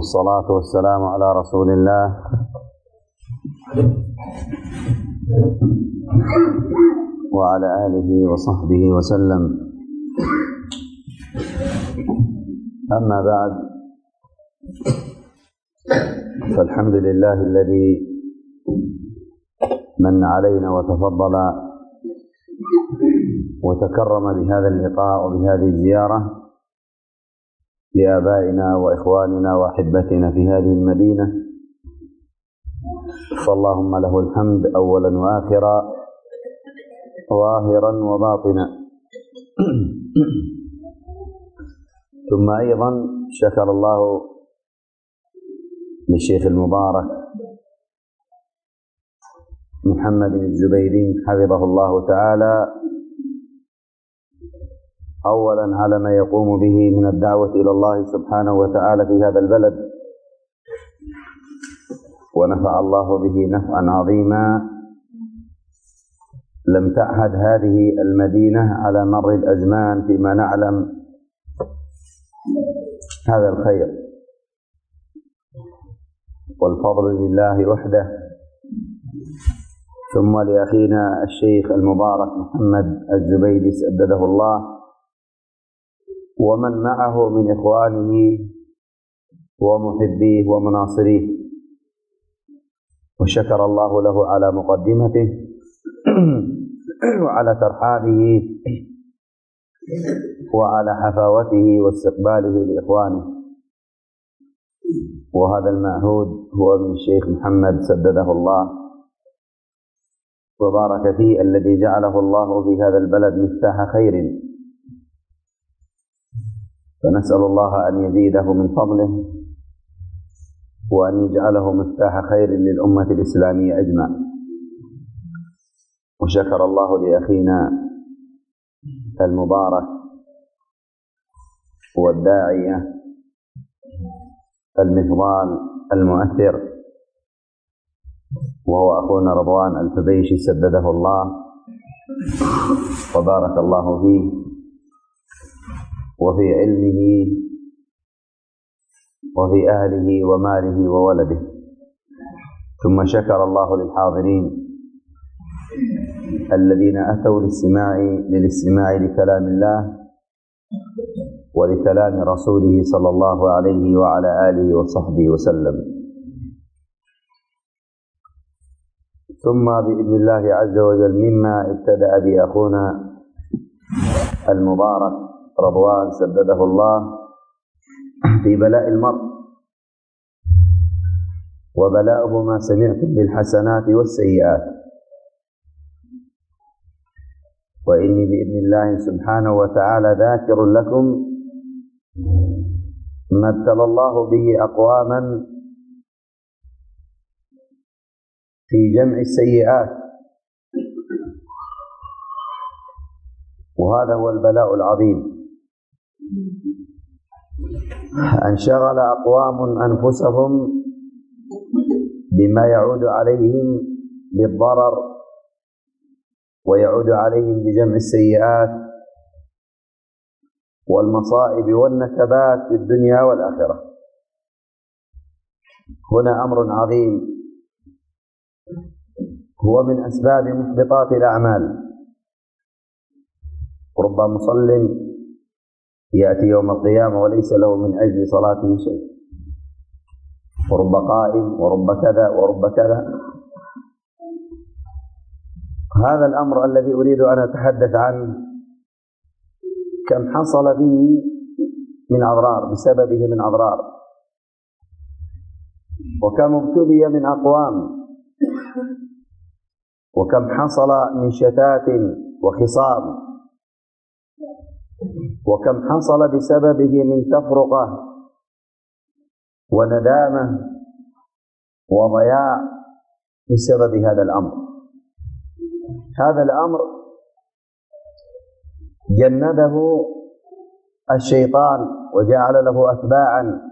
والصلاة والسلام على رسول الله وعلى آله وصحبه وسلم. أما بعد، فالحمد لله الذي من علينا وتفضل وتكرم بهذا اللقاء وبهذه الزيارة لآبائنا وإخواننا وأحبتنا في هذه المدينة، فاللهم له الحمد أولا وآخرا، ظاهرا وباطنا. ثم أيضا شكر الله للشيخ المبارك محمد الزبيدي حفظه الله تعالى أولا على ما يقوم به من الدعوة إلى الله سبحانه وتعالى في هذا البلد، ونفع الله به نفعا عظيما لم تعهد هذه المدينة على مر الأزمان فيما نعلم هذا الخير، والفضل لله وحده. ثم لأخينا الشيخ المبارك محمد الزبيدي سدده الله ومن معه من إخوانه ومحبيه ومناصريه، وشكر الله له على مقدمته وعلى ترحابه وعلى حفاوته واستقباله لإخوانه. وهذا المعهود هو من الشيخ محمد سدده الله وبارك فيه، الذي جعله الله في هذا البلد مفتاح خير، فنسأل الله أن يزيده من فضله وأن يجعله مفتاح خير للأمة الإسلامية أجمع. وشكر الله لأخينا المبارك والداعية المفضال المؤثر، وهو أخونا رضوان الحبيشي سدده الله وبارك الله فيه وفي علمه وفي أهله وماله وولده. ثم شكر الله للحاضرين الذين أتوا للاستماع لكلام الله ولكلام رسوله صلى الله عليه وعلى آله وصحبه وسلم. ثم بإذن الله عز وجل مما ابتدأ به أخونا المبارك رضوان سدده الله في بلاء المرء، وبلاؤه ما سمعتم بالحسنات والسيئات، وإني بإذن الله سبحانه وتعالى ذاكر لكم ما ابتلى الله به أقواما في جمع السيئات، وهذا هو البلاء العظيم. انشغل أقوام أنفسهم بما يعود عليهم بالضرر ويعود عليهم بجمع السيئات والمصائب والنكبات في الدنيا والآخرة. هنا أمر عظيم هو من أسباب محبطات الأعمال. رب مصل يأتي يوم القيامة وليس له من أجل صلاته شيء، ورب قائم ورب كذا ورب كذا. هذا الأمر الذي أريد أن أتحدث عنه كم حصل به من أضرار بسببه من أضرار، وكم ابتلي من أقوام، وكم حصل من شتات وخصام، وكم حصل بسببه من تفرقة وندامة وضياع بسبب هذا الأمر. هذا الأمر جنده الشيطان وجعل له أتباعا،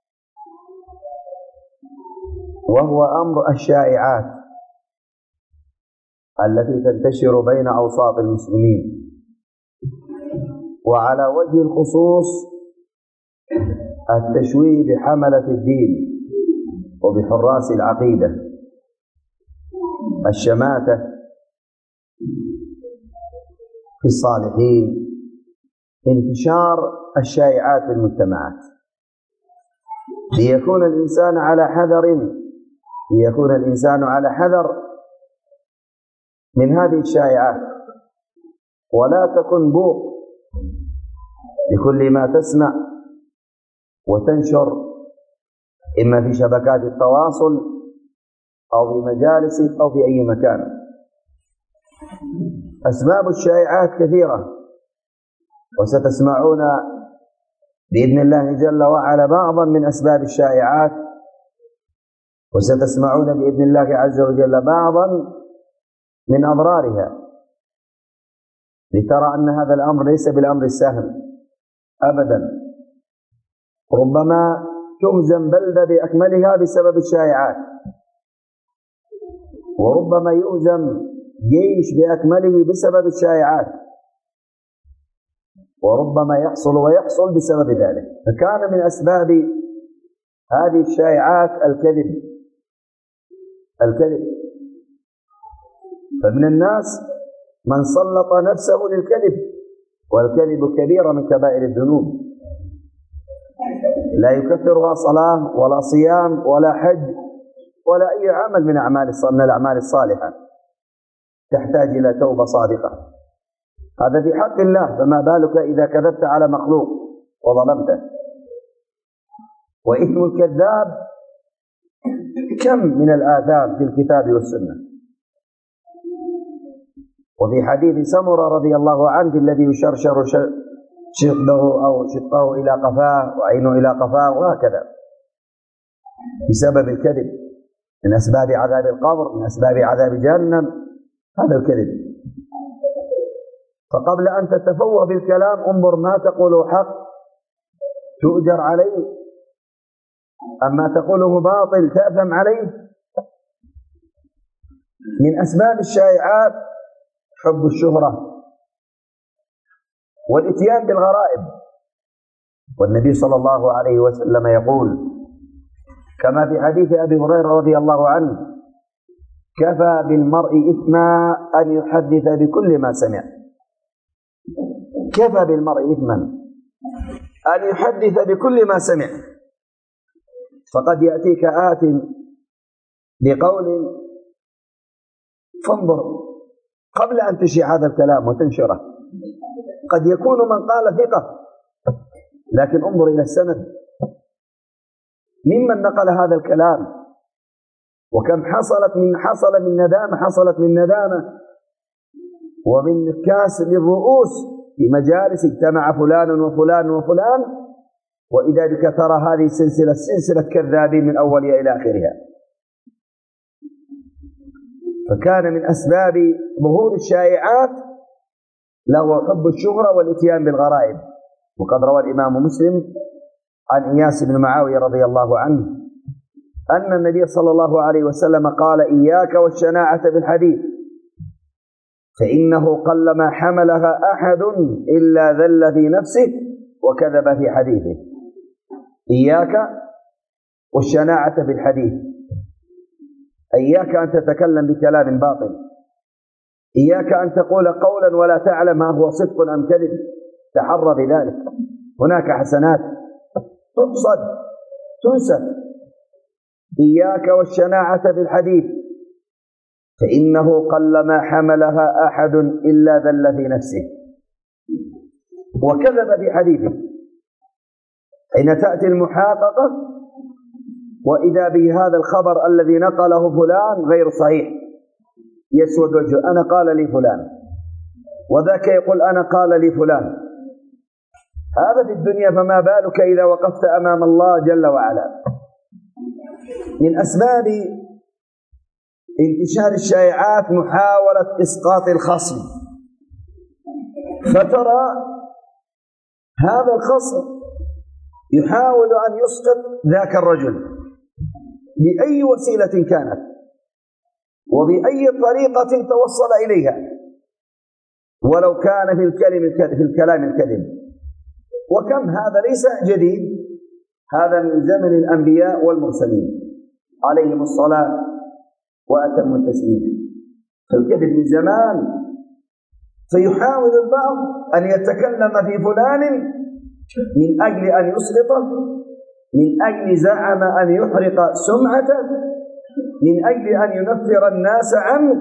وهو أمر الشائعات التي تنتشر بين أوساط المسلمين، وعلى وجه الخصوص التشويه بحملة الدين وبحراس العقيدة، الشماتة في الصالحين، انتشار الشائعات في المجتمعات، ليكون الإنسان على حذر من هذه الشائعات، ولا تكن بوق لكل ما تسمع وتنشر، إما في شبكات التواصل أو في مجالسك أو في أي مكان. أسباب الشائعات كثيرة، وستسمعون بإذن الله جل وعلا بعضا من أسباب الشائعات، وستسمعون بإذن الله عز وجل بعضا من أضرارها، لترى أن هذا الأمر ليس بالأمر السهل أبدا. ربما تهزم بلدة بأكملها بسبب الشائعات، وربما يهزم جيش بأكمله بسبب الشائعات، وربما يحصل بسبب ذلك. فكان من أسباب هذه الشائعات الكذب. فمن الناس من سلط نفسه للكذب، والكذب كبيرة من كبائر الذنوب، لا يكفرها صلاة ولا صيام ولا حج ولا أي عمل من الأعمال الصالحة، تحتاج إلى توبة صادقة. هذا في حق الله، فما بالك إذا كذبت على مخلوق وظلمته. وإثم الكذاب كم من الآثام في الكتاب والسنة. وفي حديث سمرة رضي الله عنه الذي يشرشر شقه إلى قفاه وعينه إلى قفاه وهكذا، بسبب الكذب، من أسباب عذاب القبر، من أسباب عذاب جهنم هذا الكذب. فقبل أن تتفوه بالكلام انظر ما تقوله حق تؤجر عليه، أما تقوله باطل تأثم عليه. من أسباب الشائعات حب الشهرة والإتيان بالغرائب. والنبي صلى الله عليه وسلم يقول كما في حديث أبي هريرة رضي الله عنه: كفى بالمرء إثما أن يحدث بكل ما سمع. كفى بالمرء إثما أن يحدث بكل ما سمع. فقد يأتيك آت بقول فانظر قبل أن تشيع هذا الكلام وتنشره، قد يكون من قال ثقة، لكن انظر إلى السند، ممن نقل هذا الكلام، وكم حصلت من ندامة ومن كاس للرؤوس في مجالس اجتمع فلان وفلان وفلان، وإذا بك ترى هذه سلسلة كذابين من أولها إلى آخرها. فكان من أسباب ظهور الشائعات له حب الشهرة والإتيان بالغرائب. وقد روى الإمام مسلم عن إياس بن معاوية رضي الله عنه أن النبي صلى الله عليه وسلم قال: إياك والشناعة بالحديث، فإنه قلما حملها أحد إلا ذل في نفسه وكذب في حديثه. إياك والشناعة بالحديث، إياك أن تتكلم بكلام باطل، إياك أن تقول قولا ولا تعلم ما هو صدق أم كذب، تحرى بذلك. هناك حسنات تقصد تنسب. إياك والشناعة بالحديث، فإنه قلما حملها أحد إلا ذل في نفسه وكذب في حديثه. حين تأتي المحققة وإذا به هذا الخبر الذي نقله فلان غير صحيح، يسود وجهه: أنا قال لي فلان، وذاك يقول أنا قال لي فلان. هذا في الدنيا، فما بالك إذا وقفت أمام الله جل وعلا. من أسباب انتشار الشائعات محاولة إسقاط الخصم، فترى هذا الخصم يحاول أن يسقط ذاك الرجل بأي وسيلة كانت وبأي طريقة توصل إليها، ولو كان في الكلام الكذب. وكم هذا ليس جديد، هذا من زمن الأنبياء والمرسلين عليهم الصلاة وأتم التسليم. فالكذب من زمان، فيحاول البعض أن يتكلم في فلان من أجل أن يسقطه، من أجل زعم أن يحرق سمعته، من أجل أن ينفر الناس عنه.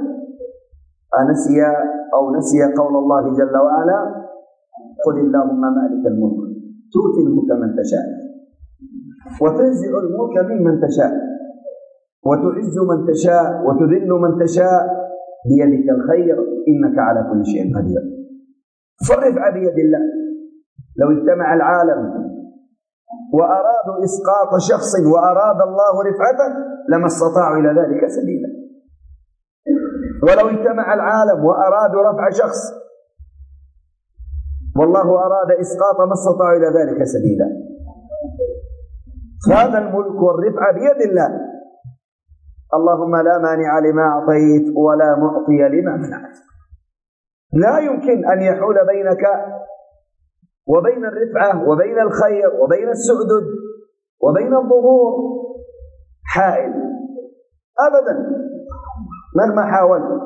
نسي قول الله جل وعلا: قل اللهم مالك الملك تؤتي الملك من تشاء وتنزع الملك ممن تشاء وتعز من تشاء وتذل من تشاء بيدك الخير إنك على كل شيء قدير. فالرفعة بيد الله. لو اجتمع العالم وأرادوا إسقاط شخص وأراد الله رفعته لما استطاعوا إلى ذلك سبيلا. ولو اجتمع العالم وأرادوا رفع شخص والله أراد إسقاط ما استطاعوا إلى ذلك سبيلا. فهذا الملك والرفعة بيد الله. اللهم لا مانع لما أعطيت ولا معطي لما منعت. لا يمكن أن يحول بينك وبين الرفعة وبين الخير وبين السعدد وبين الظهور حائل أبدا مهما حاولت.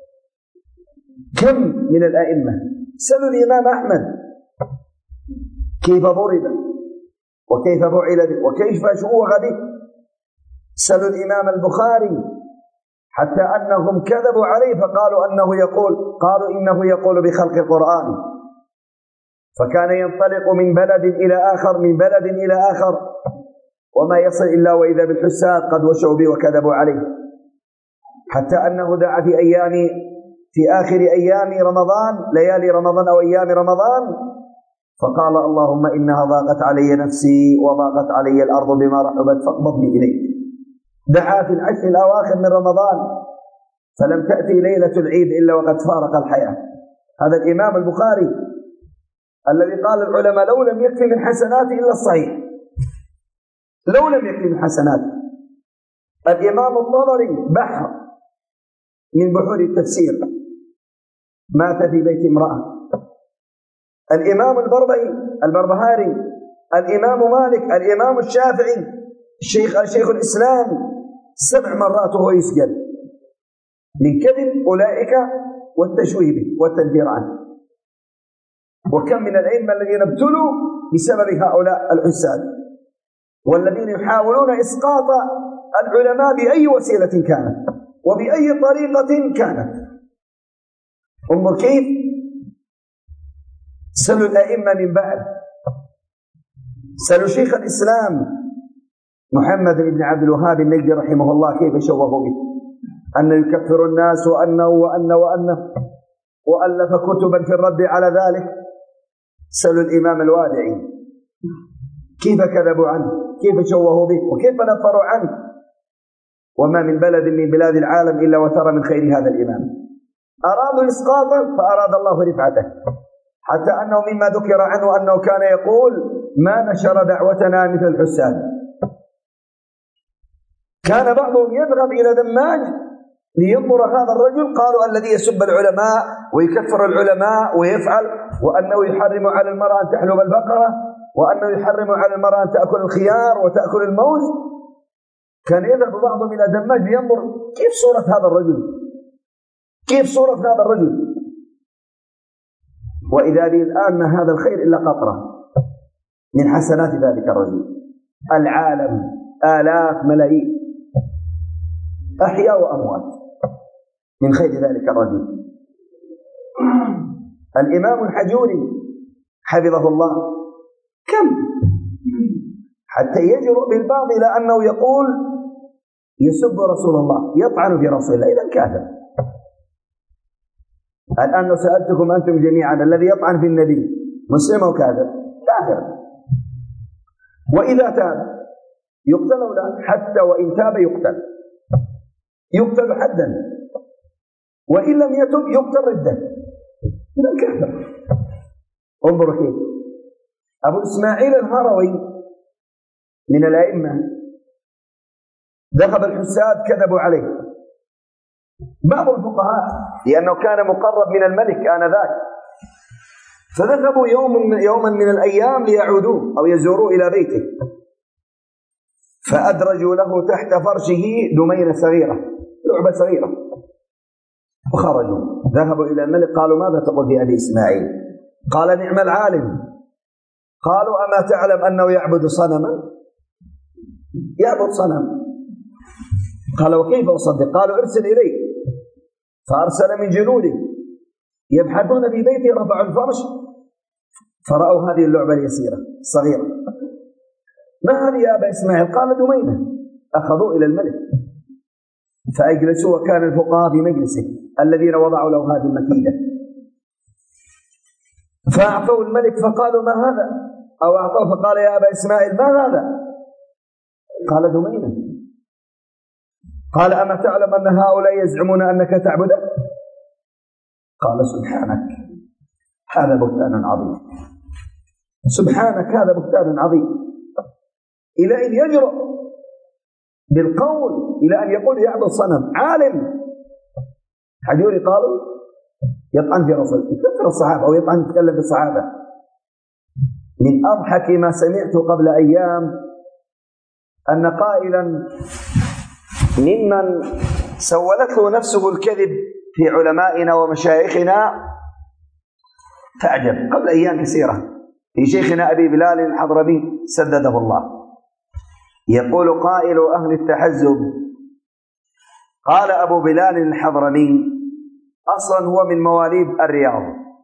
كم من الأئمة، سألوا الإمام أحمد كيف ضرب وكيف فعل به وكيف شوه به، سألوا الإمام البخاري حتى أنهم كذبوا عليه فقالوا إنه يقول بخلق القرآن، فكان ينطلق من بلد إلى آخر وما يصل إلا وإذا بالحساد قد وشوا به وكذبوا عليه، حتى أنه دعا في آخر أيام رمضان، ليالي رمضان أو أيام رمضان، فقال: اللهم إنها ضاقت علي نفسي وضاقت علي الأرض بما رحبت فاقبضني إليك. دعا في العشر الأواخر من رمضان فلم تأتي ليلة العيد إلا وقد فارق الحياة. هذا الإمام البخاري الذي قال العلماء لو لم يكفي من حسناته إلا الصحيح، لو لم يكفي من حسناته. الإمام الطبري بحر من بحور التفسير، مات في بيت امرأة. الإمام البربهاري، الإمام مالك، الإمام الشافعي، شيخ الإسلام 7 مرات وهو يسجد من كذب أولئك والتشويه به والتنفير عنه. وكم من الأئمة الذين ابتلوا بسبب هؤلاء الحساد والذين يحاولون إسقاط العلماء بأي وسيلة كانت وبأي طريقة كانت. انظر كيف سألوا الأئمة من بعد، سألوا شيخ الإسلام محمد بن عبد الوهاب النجدي رحمه الله كيف شوهوا به أن يكفر الناس وأنه وألف كتبا في الرد على ذلك. سألوا الإمام الوادعي كيف كذبوا عنه، كيف شوهوا به وكيف نفروا عنه. وما من بلد من بلاد العالم إلا وترى من خير هذا الإمام. أرادوا إسقاطه فأراد الله رفعته، حتى أنه مما ذكر عنه أنه كان يقول: ما نشر دعوتنا مثل الحساد. كان بعضهم يذهب إلى دماج لينظر هذا الرجل، قالوا: الذي يسب العلماء ويكفر العلماء ويفعل، وأنه يحرم على المرأة أن تحلب البقرة، وأنه يحرم على المرأة أن تأكل الخيار وتأكل الموز. كان يذهب بعضهم إلى دماج لينظر كيف صورة هذا الرجل، كيف صورة هذا الرجل. وإذا به الآن ما هذا الخير إلا قطرة من حسنات ذلك الرجل. العالم آلاف ملايين أحياء وأموات من خير ذلك الرجل. الإمام الحجوري حفظه الله كم حتى يجرؤ بالبعض إلى أنه يقول يسب رسول الله، يطعن في رسول الله. إذا كافر. الآن لو سألتكم أنتم جميعا الذي يطعن في النبي مسلم أو كافر؟ كافر. وإذا تاب يقتل أو لا؟ حتى وإن تاب يقتل حدا، وإن لم يتب يقتل ردة. إذا كافر. انظروا كيف أبو إسماعيل الهروي من الأئمة ذهب الحساد كذبوا عليه. بعض الفقهاء لأنه كان مقرب من الملك آنذاك، فذهبوا يوما من الأيام ليعودوه أو يزوروه إلى بيته، فأدرجوا له تحت فرشه دمينة صغيرة، لعبة صغيرة، وخرجوا ذهبوا إلى الملك. قالوا ماذا تقول في أبي إسماعيل؟ قال نعم العالم. قالوا أما تعلم أنه يعبد صنما؟ يعبد صنم. قال وكيف أصدق؟ قالوا ارسل إليه. فأرسل من جنوده يبحثون في بيته، رفعوا الفرش فرأوا هذه اللعبة اليسيرة الصغيرة. ما هذه يا أبا إسماعيل؟ قال دمينة. أخذوا إلى الملك فأجلسوا، وكان الفقهاء في مجلسه الذين وضعوا له هذه المكيدة، فأعطوا الملك فقالوا ما هذا؟ أو أعطوه فقال يا أبا إسماعيل ما هذا؟ قال دمينة. قال أما تعلم أن هؤلاء يزعمون أنك تعبده؟ قال سبحانك هذا بهتان عظيم، سبحانك هذا بهتان عظيم. إلى أن يجرؤ بالقول، إلى أن يقول يعبد صنم عالم. حجوري قالوا يطعن في رسول يكفر الصحابة أو يطعن يتكلم في الصحابة. من أضحك ما سمعت قبل أيام أن قائلا ممن سولت له نفسه الكذب في علمائنا ومشايخنا فأعجب قبل أيام كثيرة في شيخنا أبي بلال الحضرمي سدده الله، يقول قائل أهل التحزب، قال أبو بلال الحضرمي أصلا هو من مواليد الرياض،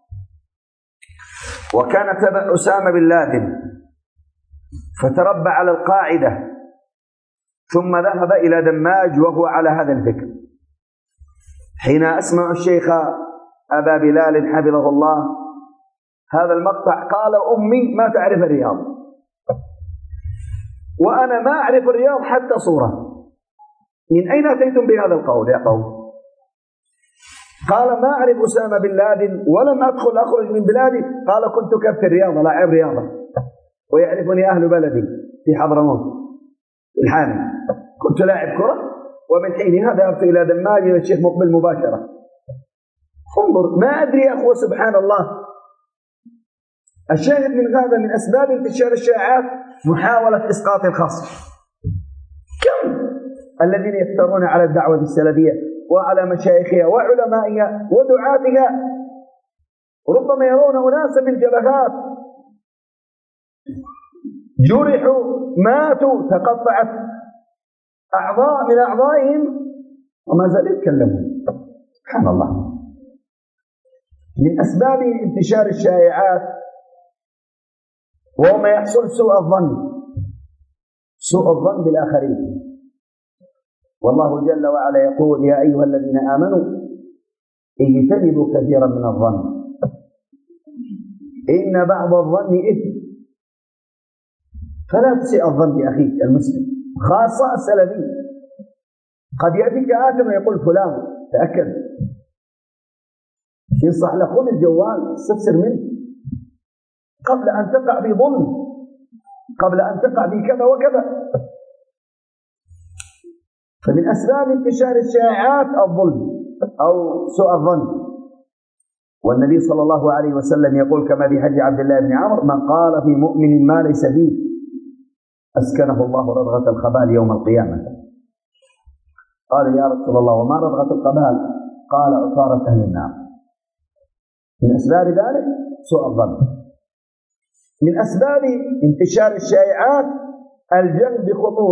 وكان تبع أسامة بن لادن، فتربى على القاعدة، ثم ذهب إلى دماج وهو على هذا الفكر. حين أسمع الشيخ أبا بلال حفظه الله هذا المقطع قال أمي ما تعرف الرياض، وأنا ما أعرف الرياض حتى صورة. من أين أتيتم بهذا القول يا قوم؟ قال ما أعرف أسامة بن لادن ولم أخرج من بلادي. قال كنت كف الرياضة لاعب رياضة، ويعرفني أهل بلدي في حضرموت الحامي، كنت لاعب كرة، ومن حينها ذهبت إلى دماج إلى الشيخ مقبل مباشرة. انظر ما أدري يا أخوة سبحان الله. الشاهد من هذا من أسباب انتشار الشائعات محاولة إسقاط الخصم. كم الذين يفترون على الدعوة السلفية وعلى مشايخها وعلمائها ودعاتها، ربما يرون أناسا بالجبهات جرحوا ماتوا تقطعت أعضاء من أعضائهم وما زالوا يتكلمون. سبحان الله. من أسباب انتشار الشائعات وهو ما يحصل سوء الظن بالآخرين. والله جل وعلا يقول يا أيها الذين آمنوا اجتنبوا كثيرا من الظن إن بعض الظن إثم. فلا تسيء الظن بأخيك المسلم، خاصة السلفي. قد يأتيك آتم ويقول فلان تأكد ينصح له خذ الجوال استفسر منه قبل أن تقع في ظلم، قبل أن تقع في كذا وكذا. فمن أسباب انتشار الشائعات الظلم أو سوء الظن. والنبي صلى الله عليه وسلم يقول كما في حديث عبد الله بن عمرو من قال في مؤمن ما ليس فيه أسكنه الله رضغة الخبال يوم القيامة. قال يا رسول الله وما رضغة الخبال؟ قال عصارة أهل النار. من أسباب ذلك سوء الظن. من أسباب انتشار الشائعات الجهل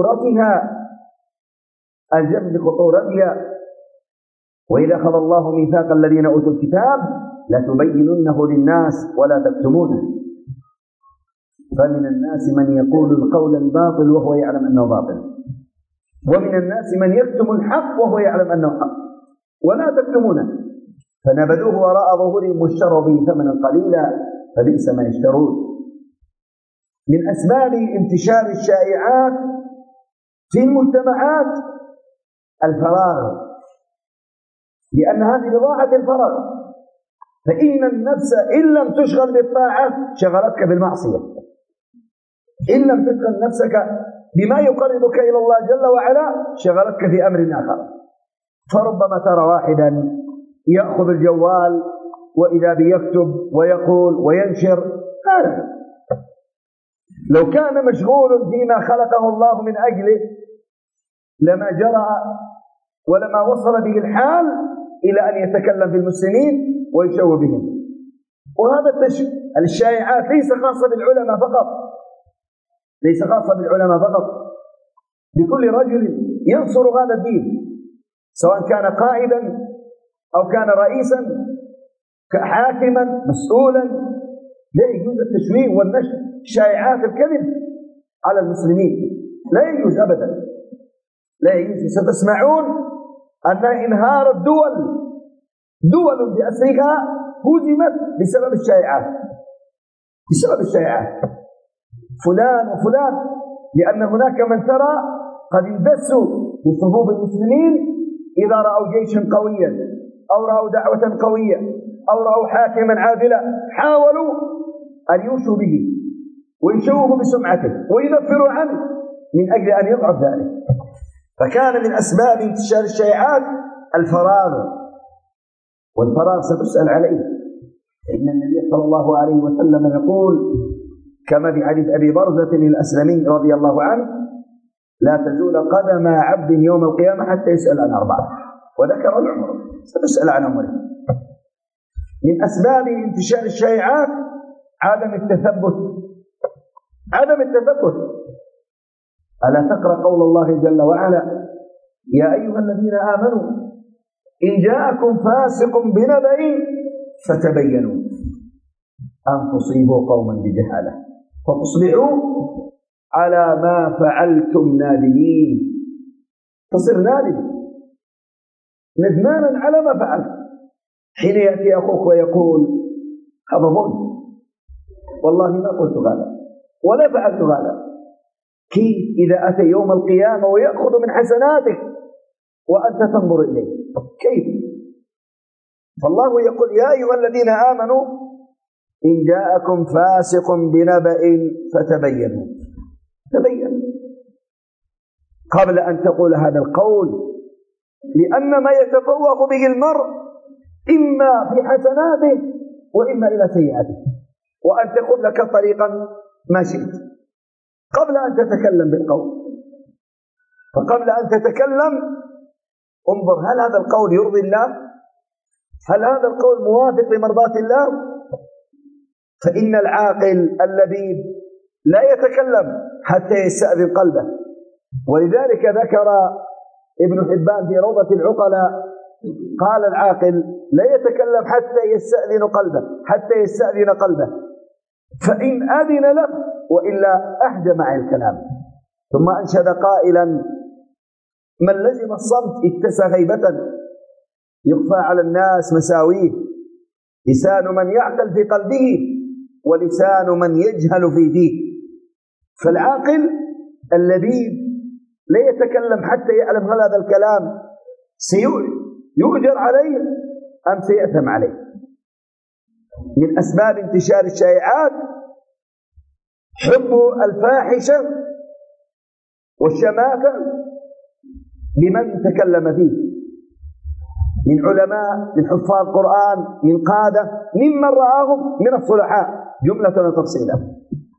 بخطورتها. وإذا أخذ الله ميثاق الذين أوتوا الكتاب لتبيننه للناس ولا تكتمونه فمن الناس من يقول القول الباطل وهو يعلم أنه باطل، ومن الناس من يكتم الحق وهو يعلم أنه حق ولا تكتمونه فنبذوه وراء ظهورهم واشتروا به ثمنا قليلا فبئس ما يشترون. من أسباب انتشار الشائعات في المجتمعات الفراغ، لأن هذه بضاعة الفراغ. فإن النفس إن لم تشغل بالطاعة شغلتك بالمعصية، إن لم تشغل نفسك بما يقربك إلى الله جل وعلا شغلتك في أمر آخر. فربما ترى واحدا يأخذ الجوال وإذا بيكتب ويقول وينشر لو كان مشغول فيما خلقه الله من أجله لما جرى ولما وصل به الحال إلى أن يتكلم بالمسلمين ويشوه بهم. وهذا الشائعات ليس خاصة بالعلماء فقط، ليس خاصة بالعلماء فقط، بكل رجل ينصر هذا الدين سواء كان قائدا أو كان رئيسا حاكما مسؤولا، لا يجوز التشويه والنشر شائعات الكذب على المسلمين، لا يجوز أبدا، لا يجوز. ستسمعون أن انهار الدول، دول بأسرها هزمت بسبب الشائعات، بسبب الشائعات، فلان وفلان، لأن هناك من ترى قد اندسوا في صفوف المسلمين إذا رأوا جيشا قويا أو رأوا دعوة قوية أو رأوا حاكما عادلا حاولوا أن يوشوا به ويشوهوا بسمعته وينفروا عنه من أجل أن يضعف ذلك. فكان من أسباب انتشار الشائعات الفراغ، والفراغ ستسأل عليه. إن النبي صلى الله عليه وسلم يقول كما في حديث أبي برزة الأسلمي رضي الله عنه: لا تزول قدم عبد يوم القيامة حتى يسأل عن أربعة، وذكر العمر، ستسأل عن عمره. من أسباب انتشار الشائعات عدم التثبت، عدم التثبت. ألا تقرأ قول الله جل وعلا: يا أيها الذين آمنوا إن جاءكم فاسق بنبأ فتبينوا أن تصيبوا قوما بجهالة فتصبحوا على ما فعلتم نادمين. تصير نادم ندمانا على ما فعلت. حين يأتي أخوك ويقول: هذا ظلم، والله ما قلت هذا ولا فعلت هذا، كيف إذا أتى يوم القيامة ويأخذ من حسناتك وأنت تنظر إليه؟ كيف؟ فالله يقول: يا أيها الذين آمنوا إن جاءكم فاسق بنبأ فتبينوا. تبين قبل أن تقول هذا القول، لأن ما يتفوق به المرء إما في حسناته وإما إلى سيئاته، وأن تقول لك طريقا ما شئت قبل أن تتكلم بالقول. فقبل أن تتكلم انظر: هل هذا القول يرضي الله؟ هل هذا القول موافق لمرضاة الله؟ فإن العاقل اللبيب لا يتكلم حتى يستأذن قلبه. ولذلك ذكر ابن حبان في روضة العقلاء قال: العاقل لا يتكلم حتى يستأذن قلبه، حتى يستأذن قلبه، فإن أذن له وإلا أهجم عن الكلام. ثم أنشد قائلا: من لزم الصمت اتسى غيبة يخفى على الناس مساويه، لسان من يعقل في قلبه ولسان من يجهل في فيه. فالعاقل اللبيب لا يتكلم حتى يعلم هل هذا الكلام سيؤجر عليه أم سيأثم عليه. من أسباب انتشار الشائعات حب الفاحشة والشماتة لمن تكلم فيه، من علماء، من حفاظ قرآن، من قادة، ممن رآهم من الصلحاء جملة وتفصيلا.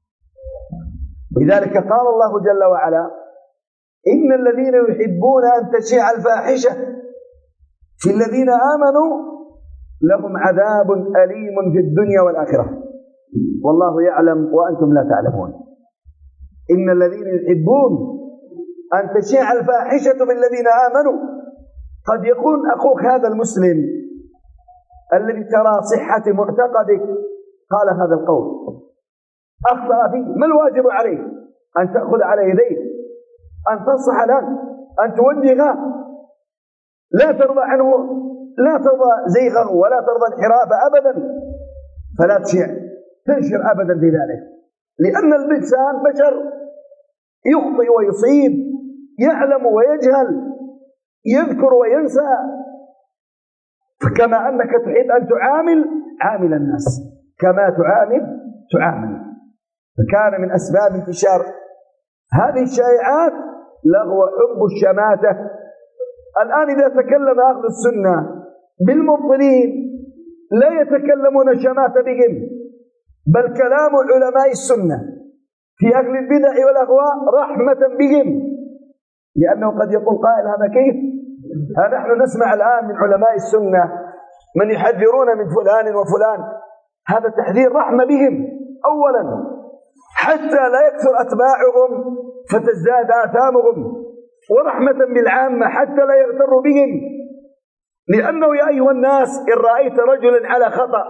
لذلك قال الله جل وعلا: إن الذين يحبون أن تشيع الفاحشة في الذين آمنوا لهم عذاب أليم في الدنيا والآخرة والله يعلم وأنتم لا تعلمون. إن الذين يحبون أن تشيع الفاحشة في الذين آمنوا. قد يكون أخوك هذا المسلم الذي ترى صحة معتقدك قال هذا القول، أخطأ فيه، ما الواجب عليه؟ أن تأخذ على يديه، أن تنصح له، أن توجهه، لا ترضى عنه، لا ترضى زيغه ولا ترضى انحرافه أبدا، فلا تنشر أبدا في ذلك، لأن الإنسان بشر يخطئ ويصيب، يعلم ويجهل، يذكر وينسى. فكما أنك تحب أن عامل الناس كما تعامل. فكان من أسباب انتشار هذه الشائعات لهو حب الشماتة. الآن إذا تكلم أهل السنة بالمبطلين لا يتكلمون شماتة بهم، بل كلام علماء السنة في أهل البدع والأهواء رحمة بهم، لأنه قد يقول قائل هذا كيف؟ ها نحن نسمع الآن من علماء السنة من يحذرون من فلان وفلان، هذا تحذير رحمة بهم أولا حتى لا يكثر أتباعهم فتزداد آثامهم، ورحمة بالعامة حتى لا يغتروا بهم، لأنه يا أيها الناس إن رأيت رجلا على خطأ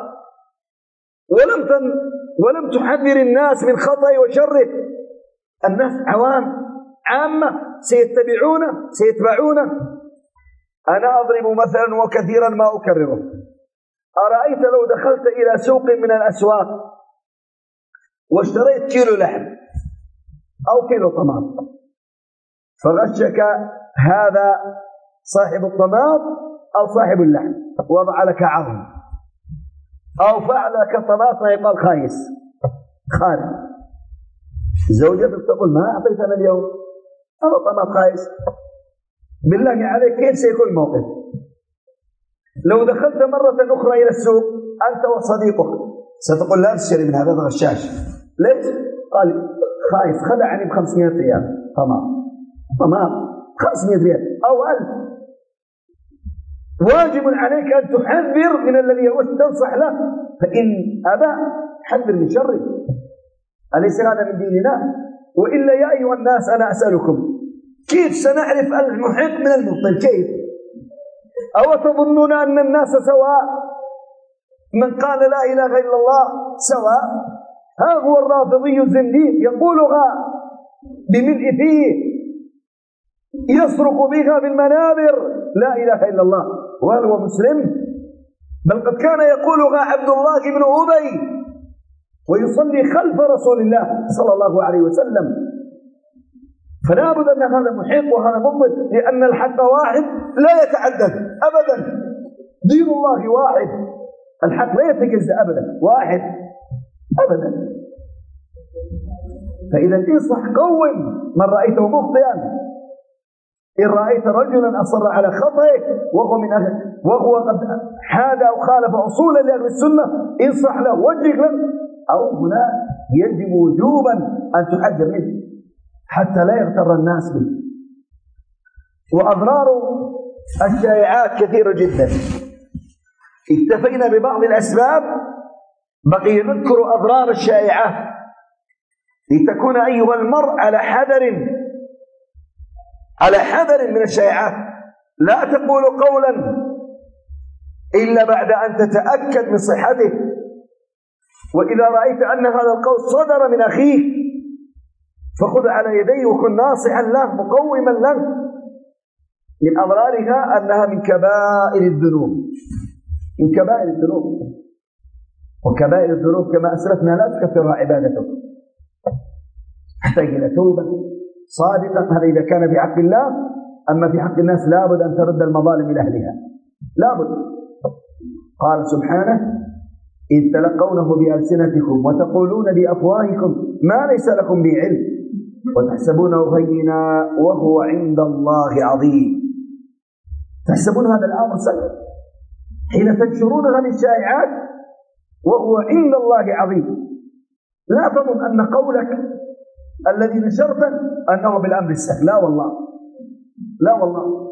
ولم تحذر الناس من خطأه وشره، الناس عوام عامة سيتبعونه. أنا أضرب مثلا وكثيرا ما أكرره، أرأيت لو دخلت إلى سوق من الأسواق واشتريت كيلو لحم أو كيلو طماط، فغشك هذا صاحب الطماط أو صاحب اللحم وضع لك عظم أو فعل لك الطماط ما يقال خايس خارج، زوجتك تقول ما أعطيتنا اليوم هذا طماط خايس، بالله عليك كيف سيكون الموقف؟ لو دخلت مرة أخرى إلى السوق أنت وصديقك ستقول لا تشتري من هذا غشاش، ليش؟ قال خايس خدعني ب500 ريال طماط 500 ريال أو 1000. واجب عليك أن تحذر من الذي تنصح له، فإن أبى حذر من شره، أليس هذا من ديننا؟ وإلا يا أيها الناس أنا أسألكم كيف سنعرف المحق من المبطل؟ كيف؟ أو تظنون أن الناس سواء؟ من قال لا إله إلا الله سواء؟ ها هو الرافضي الزنديق يقولها بملء فيه يصرخ بها بالمنابر لا إله إلا الله وهل هو مسلم؟ بل قد كان يقولها عبد الله بن أبي ويصلي خلف رسول الله صلى الله عليه وسلم. فلا بد أن هذا محق وهذا مبطل، لأن الحق واحد لا يتعدد أبدا، دين الله واحد، الحق لا يتجزأ أبدا، واحد أبدا. فإذا انصح قوم من رأيته مخطئا، إن رأيت رجلا أصر على خطئه وهو قد حاد أو خالف أصولا لأهل السنة انصح له وجه له، أو هنا يجب وجوبا أن تحذر منه حتى لا يغتر الناس به. وأضرار الشائعات كثيرة جدا، اكتفينا ببعض الأسباب، بقي نذكر أضرار الشائعات لتكون أيها المرء على حذر من الشائعات. لا تقول قولا إلا بعد أن تتأكد من صحته، وإذا رأيت أن هذا القول صدر من أخيك فخذ على يديه وكن ناصحا له مقوما له. من أضرارها أنها من كبائر الذنوب، وكبائر الذنوب كما أسلفنا لا تكفرها عبادته، تحتاج إلى توبة صادقة، هذا إذا كان في حق الله. أما في حق الناس لابد أن ترد المظالم إلى أهلها، لابد. قال سبحانه إذ تلقونه بألسنتكم وتقولون بأفواهكم ما ليس لكم به علم وتحسبونه هينا وهو عند الله عظيم. تحسبون هذا الأمر سهل حين تنشرون هذه الشائعات وهو عند الله عظيم. لا تظن أن قولك الذي نشرته أنه بالأمر السهل، لا والله.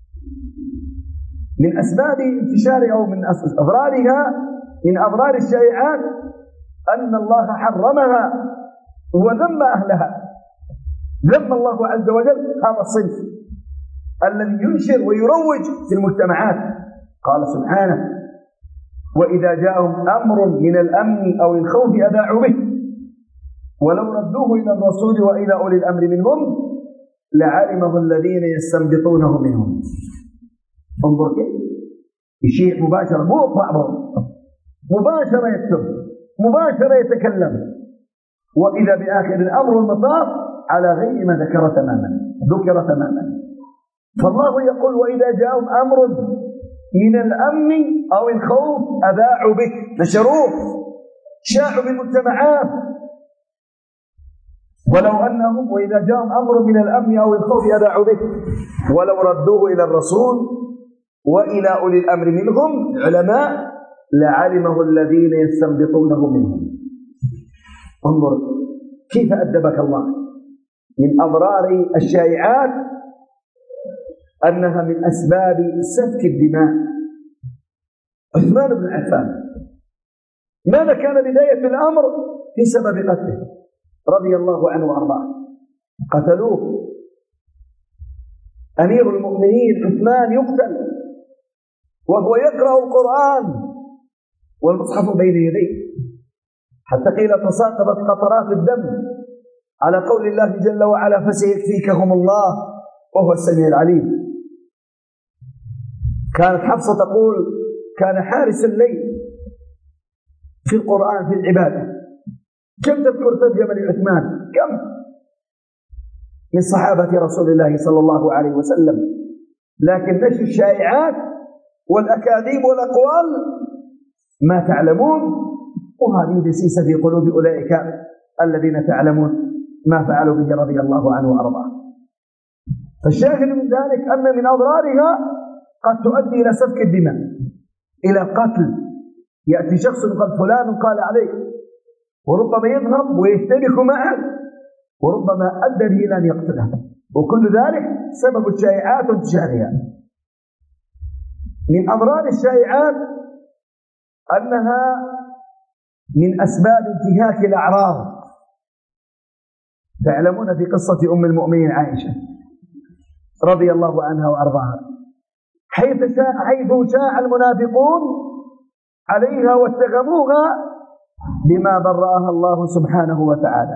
من أسباب انتشارها أو من أضرارها، من أضرار الشائعات أن الله حرمها وذم أهلها. ذم الله عز وجل هذا الصنف الذي ينشر ويروج في المجتمعات. قال سبحانه وإذا جاءهم أمر من الأمن أو الخوف أذاعوا به ولو ردوه إلى الرسول وإلى أولي الأمر منهم لعلمه الذين يستنبطونه منهم. انظر كيف يشيع مباشرة، مو بعضهم، مباشرة يكتب، مباشرة يتكلم، وإذا بآخر الأمر المطاف على غير ما ذكر تماما. فالله يقول وإذا جاءهم أمر من الأمن أو الخوف أذاعوا به، نشروه، شاعوا بالمجتمعات. ولو أنهم وإذا جاءهم أمر من الأمن أو الخوف أذاعوا به ولو ردوه إلى الرسول وإلى أولي الأمر منهم العلماء لعلمه الذين يستنبطونه منهم. انظر كيف أدبك الله؟ من أضرار الشائعات أنها من أسباب سفك الدماء. عثمان بن عفان ماذا كان بداية الأمر في سبب قتله رضي الله عنه وأرضاه؟ قتلوه. أمير المؤمنين عثمان يقتل وهو يقرأ القرآن والمصحف بين يديه، حتى قيل تساقطت قطرات الدم على قول الله جل وعلا فسيكفيكهم الله وهو السميع العليم. كانت حفصة تقول كان حارس الليل في القرآن في العبادة. كم تذكر ترجمة لعثمان؟ كم من صحابة رسول الله صلى الله عليه وسلم. لكن نشر الشائعات والأكاذيب والأقوال ما تعلمون، وهذه دسيسة في قلوب أولئك الذين تعلمون ما فعلوا به رضي الله عنه وأرضاه. فالشاهد من ذلك أن من أضرارها قد تؤدي إلى سفك الدماء، إلى القتل. يأتي شخص قد فلان قال عليه، وربما يذهب ويشتبك معه، وربما أدى به إلى أن يقتله، وكل ذلك سبب الشائعات وانتشارها. من أضرار الشائعات أنها من أسباب انتهاك الأعراض. تعلمون في قصة أم المؤمنين عائشة رضي الله عنها وأرضاها، حيث شاع المنافقون عليها واتهموها بما برأها الله سبحانه وتعالى.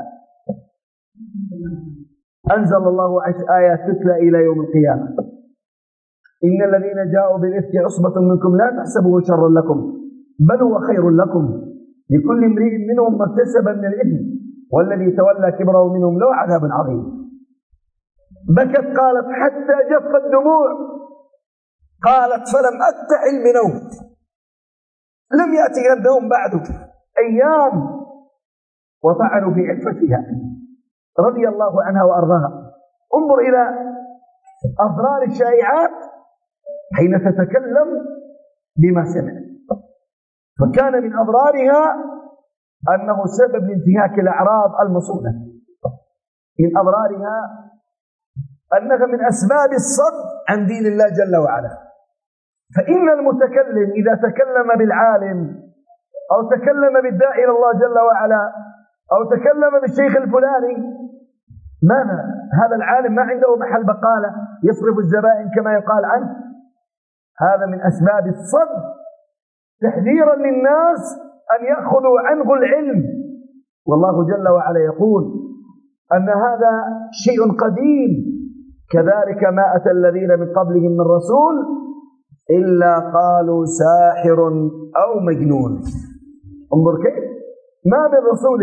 أنزل الله آيات تتلى إلى يوم القيامة: إن الذين جاءوا بالإفك عصبة منكم لا تحسبوه شرا لكم بل هو خير لكم لكل امرئ منهم ما اكتسب من الإثم والذي تولى كبره منهم له عذاب عظيم. بكت قالت حتى جفت الدموع، قالت فلم أكتحل بنوم، لم يأتها النوم بعد أيام، وطعنوا في عفتها رضي الله عنها وأرضاها. انظر إلى أضرار الشائعات حين تتكلم بما سمعت. فكان من أضرارها أنه سبب لانتهاك الأعراض المصونة. من أضرارها أنها من أسباب الصد عن دين الله جل وعلا. فإن المتكلم إذا تكلم بالعالم أو تكلم بالداعي إلى الله جل وعلا أو تكلم بالشيخ الفلاني، ماذا؟ هذا العالم ما عنده محل بقالة يصرف الزبائن كما يقال عنه. هذا من أسباب الصد تحذيرا للناس أن يأخذوا عنه العلم. والله جل وعلا يقول أن هذا شيء قديم، كذلك ما أتى الذين من قبلهم من رسول إلا قالوا ساحر أو مجنون. انظر كيف، ما من رسول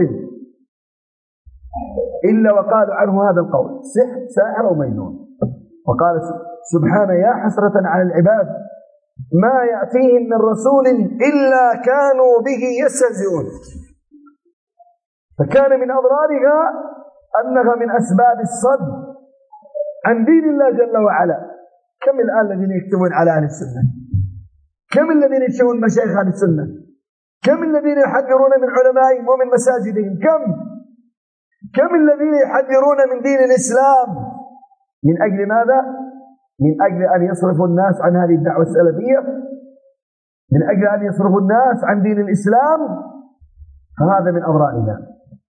إلا وقالوا عنه هذا القول: ساحر أو مجنون. وقال سبحانه: يا حسرة على العباد ما يأتيهم من رسول إلا كانوا به يستهزئون. فكان من أضرارها أنها من أسباب الصد عن دين الله جل وعلا. كم الآن الذين يكتبون على أهل السنة؟ كم الذين يشتمون مشايخ أهل السنة؟ كم الذين يحذرون من علمائهم ومن مساجدهم؟ كم الذين يحذرون من دين الإسلام؟ من أجل ماذا؟ من أجل أن يصرفوا الناس عن هذه الدعوة السلفية، من أجل أن يصرفوا الناس عن دين الإسلام. فهذا من أضرارنا.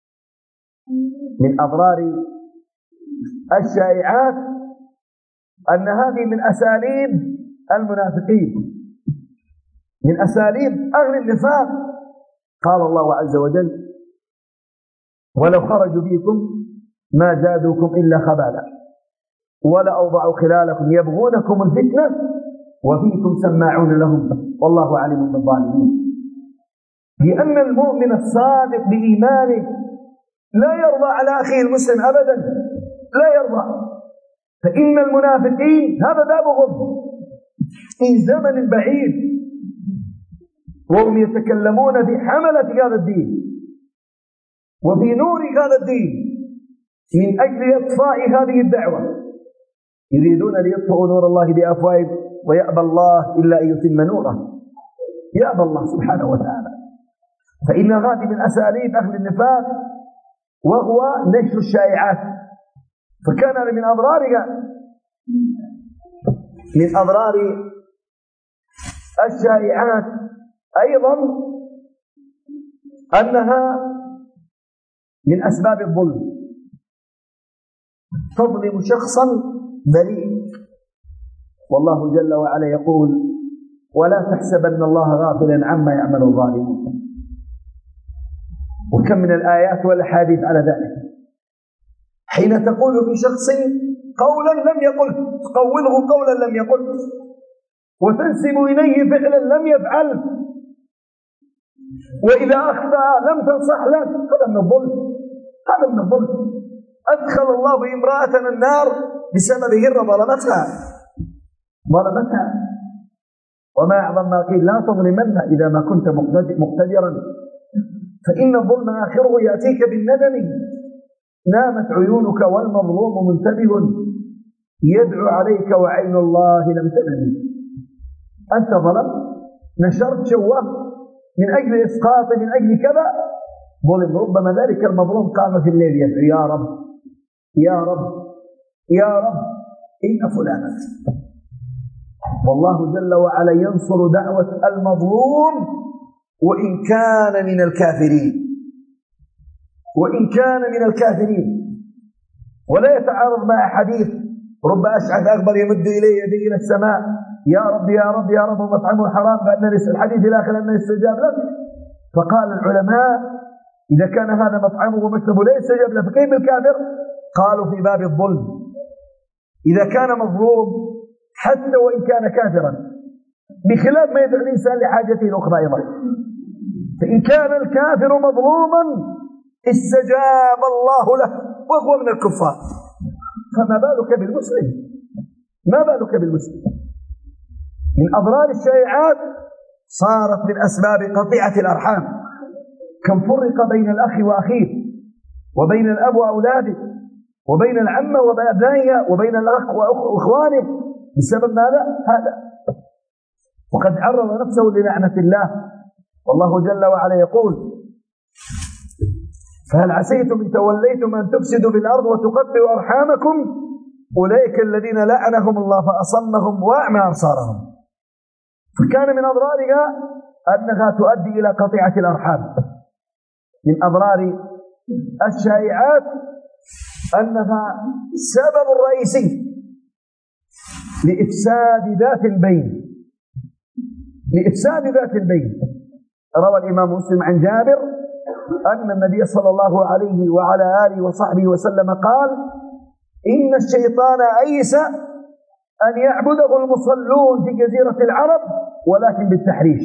من أضرار الشائعات أن هذه من أساليب المنافقين، من أساليب أهل النفاق. قال الله عز وجل: ولو خرجوا فيكم ما زادوكم إلا خبالا ولأوضعوا خلالكم يبغونكم الفتنة وفيكم سماعون لهم والله عليم بالظالمين. لأن المؤمن الصادق بإيمانه لا يرضى على أخيه المسلم أبدا، لا يرضى. فإن المنافقين هذا بابهم في زمن بعيد وهم يتكلمون بحملة هذا الدين وفي نور هذا الدين من أجل إطفاء هذه الدعوة. يريدون ليطفئوا نور الله بأفواههم ويأبى الله إلا أن يتم نوره. يأبى الله سبحانه وتعالى. فإن هذه من أساليب أهل النفاق وهو نشر الشائعات. فكان من أضرار الشائعات أيضا أنها من أسباب الظلم. تظلم شخصا بريء، والله جل وعلا يقول: ولا تحسبن الله غافلا عما يعمل الظالمون. وكم من الآيات والأحاديث على ذلك. حين تقول في شخص قولا لم يقل، تقوله قولا لم يقل، وتنسب إليه فعلا لم يفعل، وإذا أخطأ لم تنصح له، هذا من الظلم. هذا من الظلم. أدخل الله امرأة النار بسبب هرة ظلمتها. وما أعظم ما قيل: لا تظلمن إذا ما كنت مقتدرا، فإن الظلم آخره يأتيك بالندم. نامت عيونك والمظلوم منتبه، يدعو عليك وعين الله لم تنم. أنت ظلمت، نشرت شوه من أجل إسقاط، من أجل كذا، ظلم. ربما ذلك المظلوم قام في الليل يدعو: يا رب يا رب يا رب إن فلانا. والله جل وعلا ينصر دعوة المظلوم وإن كان من الكافرين، ولا يتعارض مع حديث: رب أشعث أغبر يمد إليه يديه إلى السماء: يا رب يا رب يا رب مطعمه حرام، فأن الحديث الآخر أنه يستجاب له. فقال العلماء: إذا كان هذا مطعمه ومشربه لا يستجاب له، فكيف الكافر؟ قالوا: في باب الظلم. إذا كان مظلوم حتى وإن كان كافرا، بخلاف ما يدعو الإنسان لحاجته الأخرى أيضا. فإن كان الكافر مظلوما استجاب الله له وهو من الكفار، فما بالك بالمسلم؟ ما بالك بالمسلم؟ من أضرار الشائعات صارت من أسباب قطيعة الأرحام. كم فرق بين الأخ وأخيه، وبين الأب وأولاده، وبين العمة وأبنائها، وبين الأخ وأخوانه، بسبب ماذا؟ هذا. وقد عرض نفسه للعنة الله، والله جل وعلا يقول: فهل عسيتم إن توليتم أن تفسدوا في الأرض وتقطعوا أرحامكم أولئك الذين لعنهم الله فأصمهم وأعمى أبصارهم. فكان من أضرارها أنها تؤدي إلى قطيعة الأرحام. من أضرار الشائعات أنها سبب رئيسي لإفساد ذات البين. روى الإمام مسلم عن جابر أن النبي صلى الله عليه وعلى آله وصحبه وسلم قال: إن الشيطان أيس أن يعبده المصلون في جزيرة العرب ولكن بالتحريش.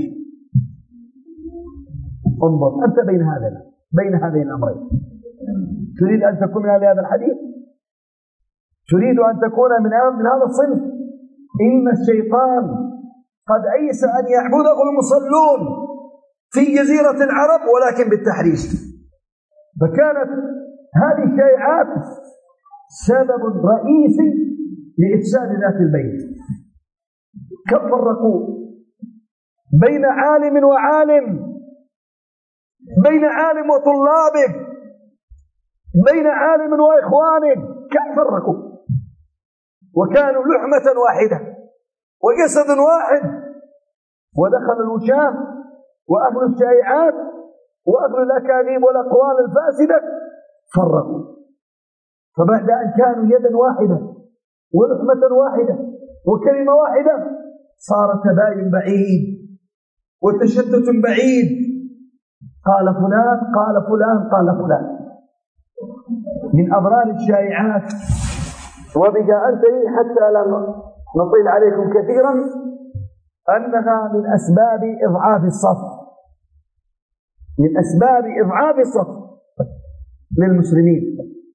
انظر أنت بين هذين الأمرين. تريد أن تكون من هذا الحديث؟ تريد أن تكون من هذا الصنف؟ إن الشيطان قد أيس أن يعبده المصلون في جزيرة العرب ولكن بالتحريش. فكانت هذه الشائعات سبب رئيسي لإفساد ذات البين. كم فرقوا بين عالم وعالم، بين عالم وطلابه، بين عالم وإخوانه، كم فرقوا، وكانوا لحمة واحدة وجسد واحد. ودخل الوشام وأهل الشائعات وأهل الأكاذيب والأقوال الفاسدة فرقوا. فبعد أن كانوا يدا واحدة ولحمة واحدة وكلمة واحدة، صار تباين بعيد وتشتت بعيد. قال فلان قال فلان قال فلان. من أضرار الشائعات، وبها أنتهي حتى لا نطيل عليكم كثيرا، أنها من أسباب إضعاف الصف، من أسباب إضعاف الصف للمسلمين.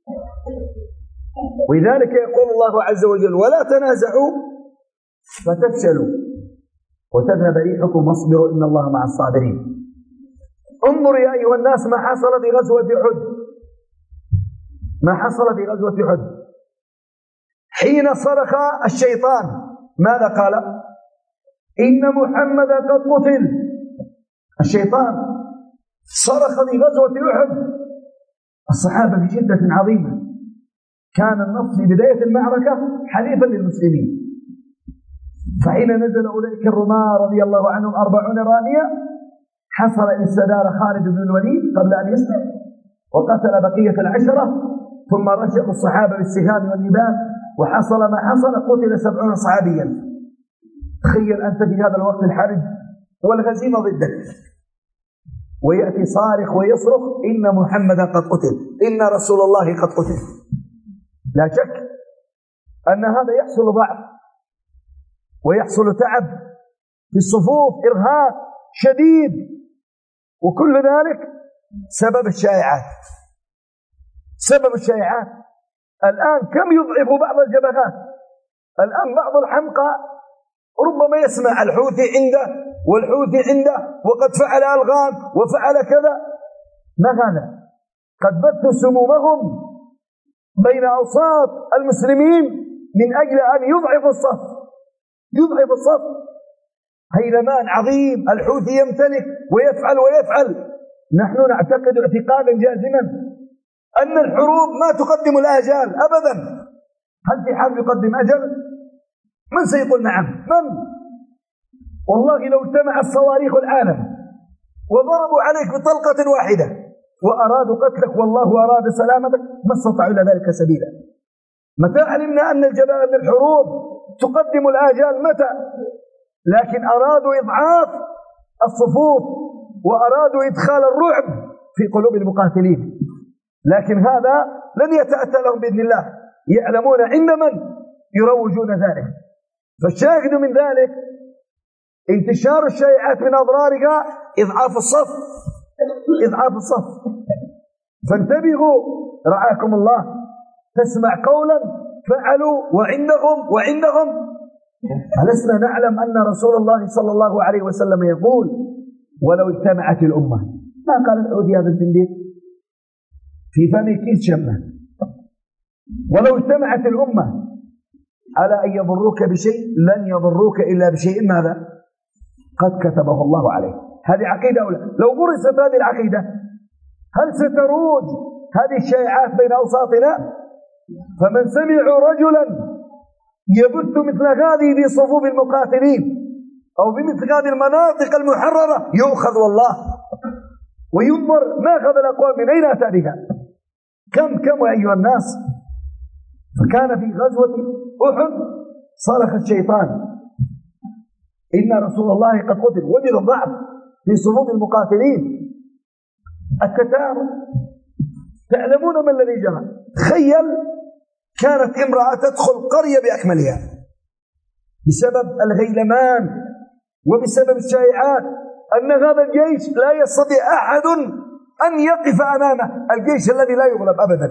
ولذلك يقول الله عز وجل: ولا تنازعوا فتفشلوا وتذهب ريحكم واصبروا إن الله مع الصابرين. انظروا يا أيها الناس ما حصل في غزوة أحد، ما حصل في غزوة أحد. حين صرخ الشيطان ماذا قال؟ إن محمدا قد قتل. الشيطان صرخ في غزوة أحد الصحابة في شدة عظيمة، كان النصر في بداية المعركة حليفا للمسلمين، فحين نزل أولئك الرماة رضي الله عنهم 40 رامية حصل الاستدار خالد بن الوليد قبل أن يسلم وقتل بقية العشرة، ثم رشقوا الصحابة بالسهام والنبال وحصل ما حصل، قتل 70 صحابيا. تخيل أنت في هذا الوقت الحرج والهزيمة ضدك، ويأتي صارخ ويصرخ إن محمدا قد قتل، إن رسول الله قد قتل. لا شك أن هذا يحصل ضعف ويحصل تعب في الصفوف، إرهاق شديد، وكل ذلك سبب الشائعات. سبب الشائعات الآن كم يضعف بعض الجبهات. الآن بعض الحمقى ربما يسمع الحوثي عنده والحوثي عنده وقد فعل ألغام وفعل كذا. ما هذا؟ قد بثوا سمومهم بين أوساط المسلمين من أجل أن يضعف الصف، يضعف الصف. هيلمان عظيم، الحوثي يمتلك ويفعل. نحن نعتقد اعتقادا جازما أن الحروب ما تقدم الآجال أبدا. هل في حرب يقدم أجل؟ من سيقول نعم؟ من؟ والله لو اجتمع الصواريخ العالم وضربوا عليك بطلقة واحدة وأرادوا قتلك والله أراد سلامتك ما استطاعوا إلى ذلك سبيلا. متى علمنا أن الحروب تقدم الآجال؟ متى؟ لكن أرادوا إضعاف الصفوف وأرادوا إدخال الرعب في قلوب المقاتلين، لكن هذا لن يتأتى لهم بإذن الله، يعلمون عند من يروجون ذلك. فالشاهد من ذلك انتشار الشائعات من أضرارها إضعاف الصف، إضعاف الصف. فانتبهوا رعاكم الله، تسمع قولا فعلوا وعندهم. ألسنا نعلم أن رسول الله صلى الله عليه وسلم يقول ولو اجتمعت الأمة، ما قال الحوثي هذا الزنديق في فمه كيس شمه، ولو اجتمعت الأمة على أن يضروك بشيء لن يضروك إلا بشيء ماذا؟ قد كتبه الله عليه. هذه عقيدة أولا. لو غرست هذه العقيدة هل ستروج هذه الشائعات بين أوساطنا؟ فمن سمعوا رجلا يبث مثل هذه في صفوف المقاتلين أو بمثل هذه المناطق المحررة يؤخذ والله وينظر ما أخذ الأقوام من أين أتى بها. كم أيها الناس. فكان في غزوة أحد صرخ الشيطان إن رسول الله قد قتل. وجد الضعف في صفوف المقاتلين، التتابع. تعلمون ما الذي جرى؟ تخيل كانت امرأة تدخل قرية بأكملها بسبب الغيلمان وبسبب الشائعات أن هذا الجيش لا يستطيع أحد أن يقف أمامه، الجيش الذي لا يغلب أبدا.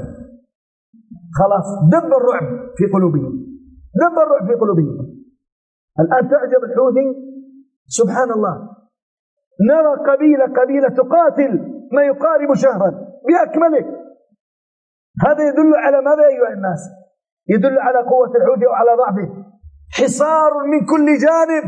خلاص دب الرعب في قلوبهم، دب الرعب في قلوبهم. الآن تعجب الحوثي سبحان الله، نرى قبيلة تقاتل ما يقارب شهرا بأكمله. هذا يدل على ماذا أيها الناس؟ يدل على قوة الحوثي وعلى ضعفه. حصار من كل جانب.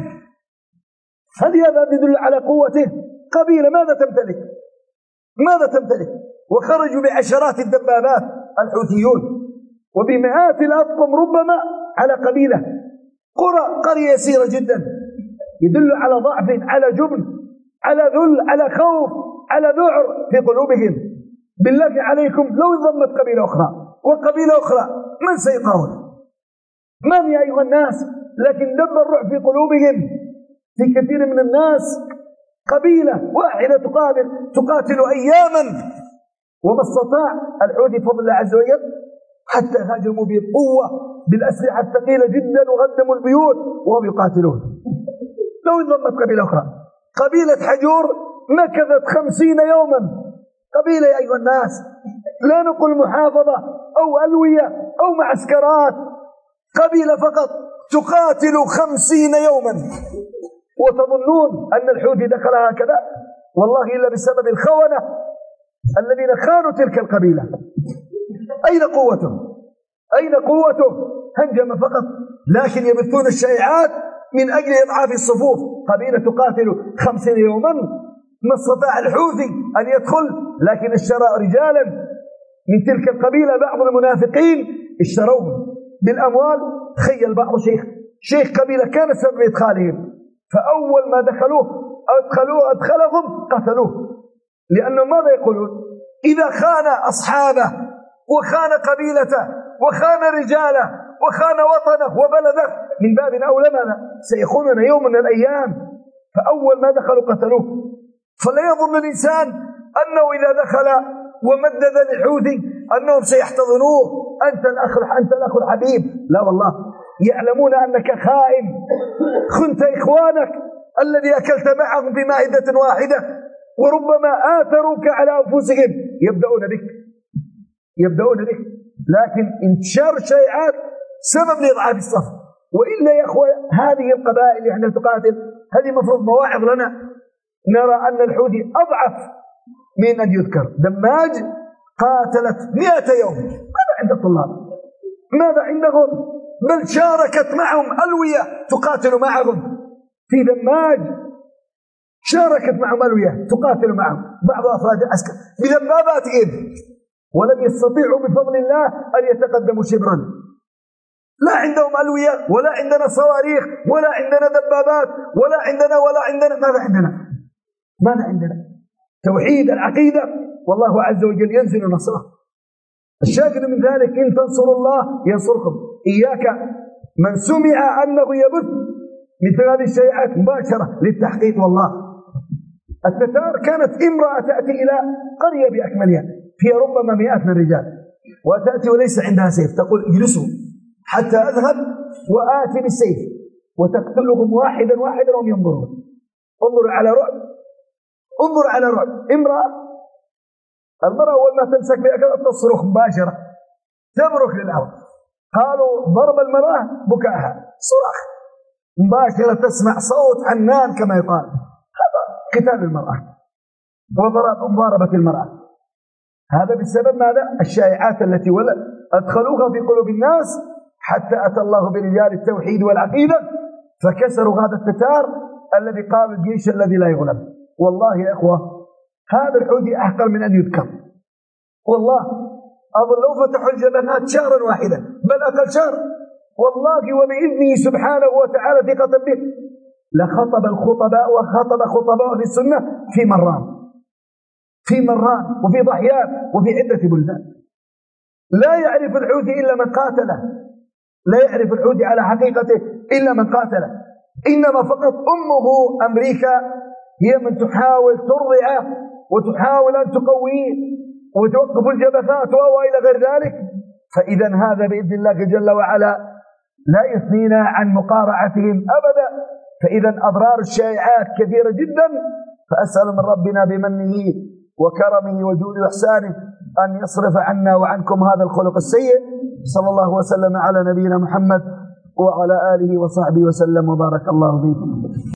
هل هذا يدل على قوته؟ قبيلة ماذا تمتلك؟ ماذا تمتلك؟ وخرجوا بعشرات الدبابات الحوثيون وبمئات الأطقم ربما على قبيلة، قرية يسيرة جدا. يدل على ضعف، على جبن، على ذل، على خوف، على ذعر في قلوبهم. بالله عليكم لو انضمت قبيلة أخرى وقبيلة أخرى من سيقاوم؟ من يا أيها الناس؟ لكن دب الرعب في قلوبهم. في كثير من الناس قبيلة واحدة تقاتل أياما وما استطاع الحوثي بفضل الله عز وجل حتى هاجموا بقوة بالأسلحة الثقيلة جدا وهدموا البيوت وهم يقاتلون. لو انضمت قبيلة أخرى، قبيلة حجور مكثت 50 يوما. قبيلة يا أيها الناس، لا نقول محافظة أو ألوية أو معسكرات، قبيلة فقط تقاتل 50 يوما. وتظنون أن الحوثي دخل هكذا؟ والله إلا بسبب الخونة الذين خانوا تلك القبيلة. أين قوته؟ أين قوته؟ هنجم فقط، لكن يبثون الشائعات من أجل إضعاف الصفوف. قبيلة تقاتل 50 يوما، ما استطاع الحوثي أن يدخل، لكن اشترى رجالا من تلك القبيلة بعض المنافقين اشتروهم بالأموال. تخيل بعض شيخ قبيلة كان سبب إدخالهم، فأول ما أدخلهم قتلوه، لأنه ماذا يقولون؟ إذا خان أصحابه وخان قبيلته وخان رجاله وخان وطنه وبلده من باب أولى ماذا سيخوننا يوم من الأيام. فأول ما دخلوا قتلوه. فلا يظن الإنسان أنه إذا دخل ومدد لحوثي أنهم سيحتضنوه، أنت الأخ الحبيب. لا والله، يعلمون أنك خائن، خنت إخوانك الذي أكلت معهم في مائدة واحدة، وربما آثروك على أنفسهم. يبدأون بك. لكن انتشار الشائعات سبب لإضعاف الصف. وإلا يا أخوة، هذه القبائل اللي احنا تقاتل هذه مفروض مواعظ لنا. نرى أن الحوثي أضعف من أن يذكر. دماج قاتلت 100 يوم. ماذا عند الطلاب؟ ماذا عندهم؟ بل شاركت معهم ألوية تقاتل معهم في دماج. شاركت معهم ألوية تقاتل معهم بعض أفراد العسكر بدباباتهم، ولم يستطيعوا بفضل الله أن يتقدموا شبرا. لا عندهم ألوية، ولا عندنا صواريخ، ولا عندنا دبابات، ولا عندنا. ماذا عندنا؟ توحيد العقيدة، والله عز وجل ينزل نصره. الشاهد من ذلك: إن تنصروا الله ينصركم. إياك من سمع أنه يبث مثل هذه الشيعات مباشرة للتحقيق. والله التتار كانت امرأة تأتي إلى قرية بأكملها فيها ربما 100 من الرجال، وتأتي وليس عندها سيف، تقول اجلسوا حتى أذهب وآتي بالسيف، وتقتلهم واحدا وهم ينظرون. انظر على رعب. المرأة أول ما تمسك بأكل تصرخ مباشرة، تبرك للأرض. قالوا ضرب المرأة بكاءها، صراخ مباشرة، تسمع صوت عنان كما يقال. هذا قتال المرأة وضربة المرأة. هذا بسبب ماذا؟ الشائعات التي أدخلوها في قلوب الناس، حتى أتى الله برجال التوحيد والعقيدة فكسروا هذا التتار الذي قال الجيش الذي لا يغلب. والله يا إخوة، هذا الحوثي أحقر من أن يذكر. والله أظن لو فتحوا الجبهات شهرا واحدا، بل أقل شهر، والله وبإذنه سبحانه وتعالى ثقة به لخطب الخطباء وخطب خطباء في السنة في مران وفي ضحيان وفي عدة بلدان. لا يعرف الحوثي إلا من قاتله، لا يعرف الحوثي على حقيقته إلا من قاتله. إنما فقط أمه أمريكا هي من تحاول ترضعه وتحاول أن تقويه وتوقف الجبهات وإلى غير ذلك. فإذا هذا بإذن الله جل وعلا لا يثنينا عن مقارعتهم أبدا. فإذا أضرار الشائعات كثيرة جدا، فأسأل من ربنا بمنه وكرمه وجوده وإحسانه أن يصرف عنا وعنكم هذا الخلق السيء. صلى الله وسلم على نبينا محمد وعلى آله وصحبه وسلم، وبارك الله فيكم.